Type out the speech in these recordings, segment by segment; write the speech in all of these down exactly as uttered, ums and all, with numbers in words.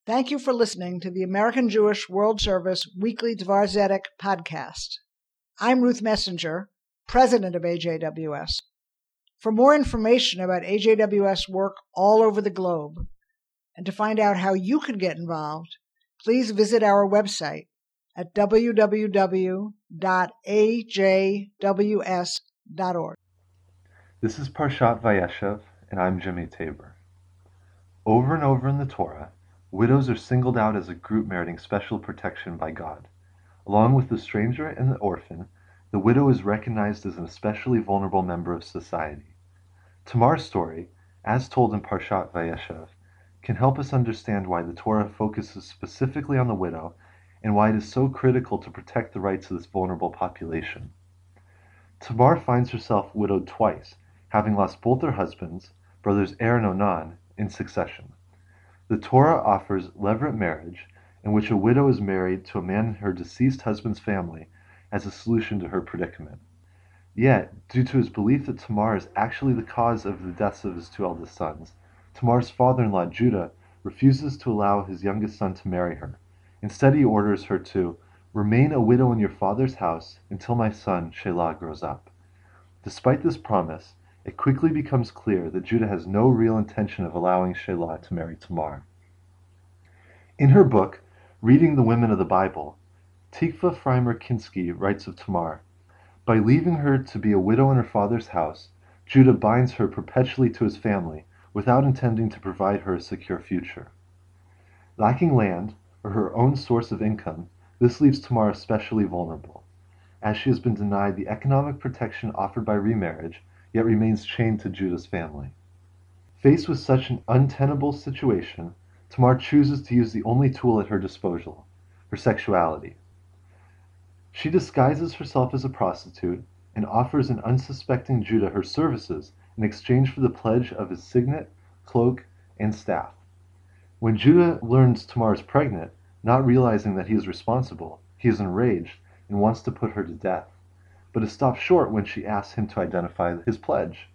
Thank you for listening to the American Jewish World Service Weekly Dvar Zedek podcast. I'm Ruth Messenger, president of A J W S. For more information about A J W S work all over the globe, and to find out how you can get involved, please visit our website at w w w dot a j w s dot org. This is Parshat Vayeshev, and I'm Jimmy Tabor. Over and over in the Torah, widows are singled out as a group meriting special protection by God. Along with the stranger and the orphan, the widow is recognized as an especially vulnerable member of society. Tamar's story, as told in Parshat Vayeshev, can help us understand why the Torah focuses specifically on the widow and why it is so critical to protect the rights of this vulnerable population. Tamar finds herself widowed twice, having lost both her husbands, brothers Er and Onan, in succession. The Torah offers levirate marriage, in which a widow is married to a man in her deceased husband's family, as a solution to her predicament. Yet, due to his belief that Tamar is actually the cause of the deaths of his two eldest sons, Tamar's father-in-law Judah refuses to allow his youngest son to marry her. Instead, he orders her to remain a widow in your father's house until my son Shelah grows up. Despite this promise, it quickly becomes clear that Judah has no real intention of allowing Shelah to marry Tamar. In her book, Reading the Women of the Bible, Tikva Frymer-Kinsky writes of Tamar, by leaving her to be a widow in her father's house, Judah binds her perpetually to his family without intending to provide her a secure future. Lacking land, or her own source of income, this leaves Tamar especially vulnerable, as she has been denied the economic protection offered by remarriage, yet remains chained to Judah's family. Faced with such an untenable situation, Tamar chooses to use the only tool at her disposal, her sexuality. She disguises herself as a prostitute and offers an unsuspecting Judah her services in exchange for the pledge of his signet, cloak, and staff. When Judah learns Tamar is pregnant, not realizing that he is responsible, he is enraged and wants to put her to death, but is stopped short when she asks him to identify his pledge.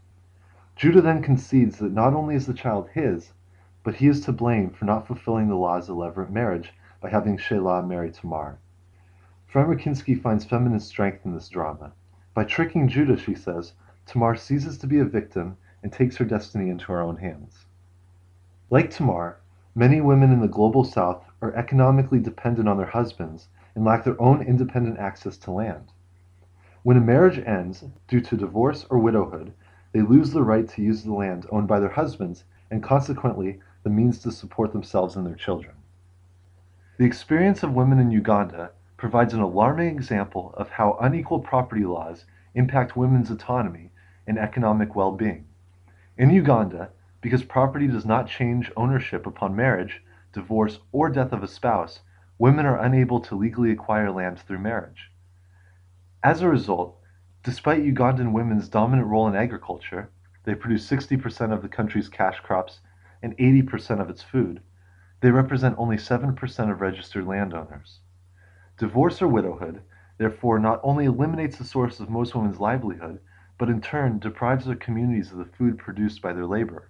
Judah then concedes that not only is the child his, but he is to blame for not fulfilling the laws of levirate marriage by having Shelah marry Tamar. Frymer-Kinsky finds feminine strength in this drama. By tricking Judah, she says, Tamar ceases to be a victim and takes her destiny into her own hands. Like Tamar, many women in the global south are economically dependent on their husbands and lack their own independent access to land. When a marriage ends due to divorce or widowhood, they lose the right to use the land owned by their husbands and consequently the means to support themselves and their children. The experience of women in Uganda provides an alarming example of how unequal property laws impact women's autonomy and economic well-being. In Uganda, because property does not change ownership upon marriage, divorce, or death of a spouse, women are unable to legally acquire land through marriage. As a result, despite Ugandan women's dominant role in agriculture, they produce sixty percent of the country's cash crops and eighty percent of its food, they represent only seven percent of registered landowners. Divorce or widowhood, therefore, not only eliminates the source of most women's livelihood, but in turn deprives their communities of the food produced by their labor.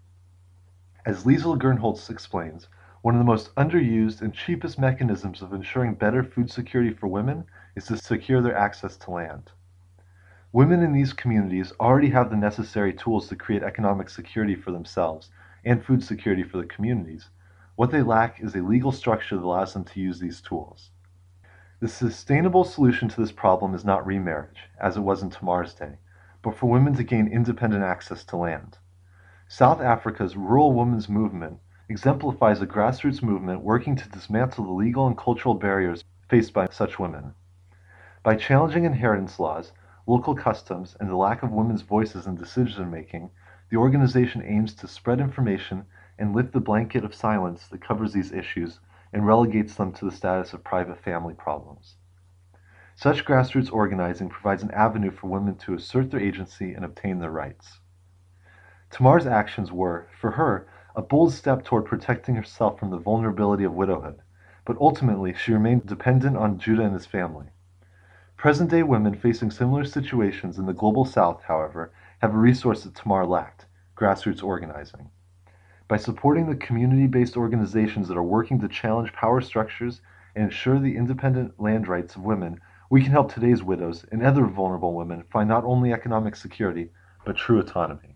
As Liesl Gernholz explains, one of the most underused and cheapest mechanisms of ensuring better food security for women is to secure their access to land. Women in these communities already have the necessary tools to create economic security for themselves and food security for the communities. What they lack is a legal structure that allows them to use these tools. The sustainable solution to this problem is not remarriage, as it was in Tamar's day, but for women to gain independent access to land. South Africa's Rural Women's Movement exemplifies a grassroots movement working to dismantle the legal and cultural barriers faced by such women. By challenging inheritance laws, local customs, and the lack of women's voices in decision-making, the organization aims to spread information and lift the blanket of silence that covers these issues and relegates them to the status of private family problems. Such grassroots organizing provides an avenue for women to assert their agency and obtain their rights. Tamar's actions were, for her, a bold step toward protecting herself from the vulnerability of widowhood, but ultimately she remained dependent on Judah and his family. Present-day women facing similar situations in the global south, however, have a resource that Tamar lacked: grassroots organizing. By supporting the community-based organizations that are working to challenge power structures and ensure the independent land rights of women, we can help today's widows and other vulnerable women find not only economic security, but true autonomy.